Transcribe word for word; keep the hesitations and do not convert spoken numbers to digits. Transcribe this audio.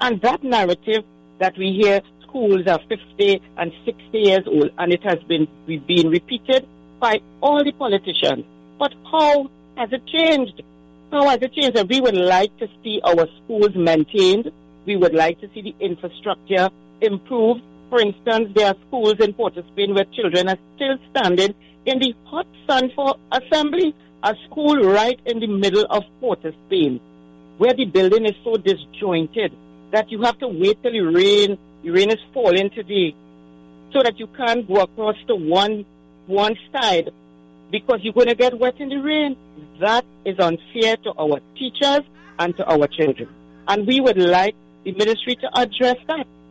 And that narrative that we hear schools are fifty and sixty years old, and it has been been repeated by all the politicians. But how has it changed? How has it changed? And we would like to see our schools maintained. We would like to see the infrastructure improved. For instance, there are schools in Port of Spain where children are still standing in the hot sun for assembly. A school right in the middle of Port of Spain, where the building is so disjointed that you have to wait till the rain, the rain is falling today, so that you can't go across to one one side because you're going to get wet in the rain. That is unfair to our teachers and to our children. And we would like the ministry to address that.